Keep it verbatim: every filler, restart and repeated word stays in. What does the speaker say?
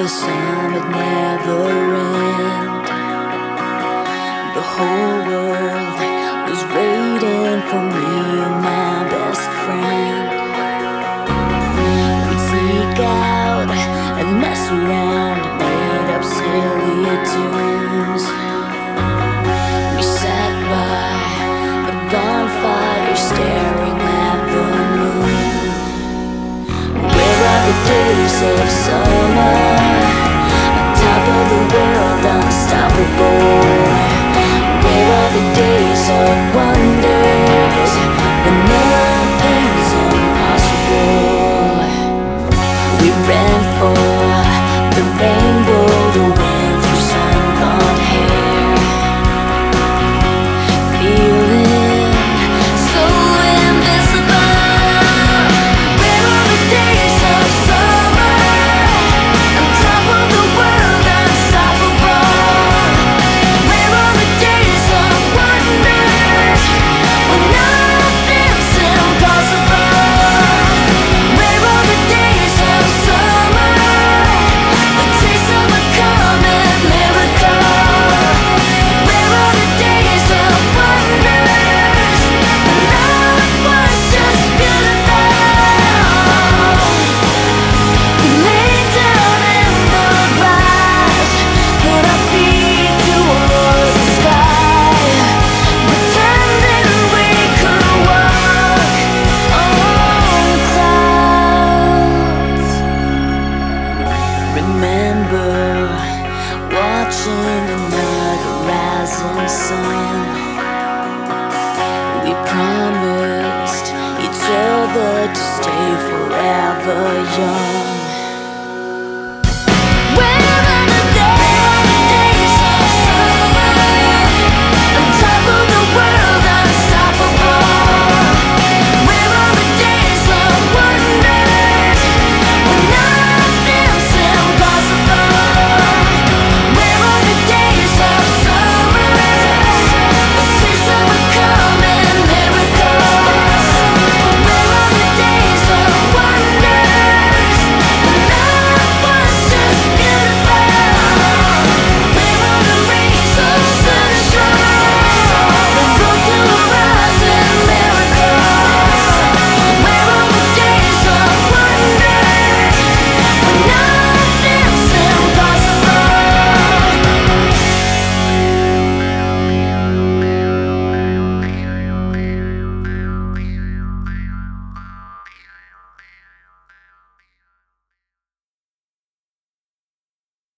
sun would never end. The whole world was waiting for me and my best friend. We'd sneak out and mess around, made up silly tunes. We sat by a bonfire staring at the moon. Where are the days of summer? On top of the world, unstoppable. Where are the days of wonders when nothing's impossible? We ran for the rainbow, the wind through sun-blonde hair, feeling so invincible. Where are the days of summer? On top of the world, unstoppable. Where are the days of wonders when nothing's impossible? Where are the days of summer? The taste of a coming miracle. Where are the days of wonders when life was just beautiful? We lay down in the grass, put our feet towards the sky, pretending we could walk on clouds. Remember watching another rising sun. We promised each other to stay forever young.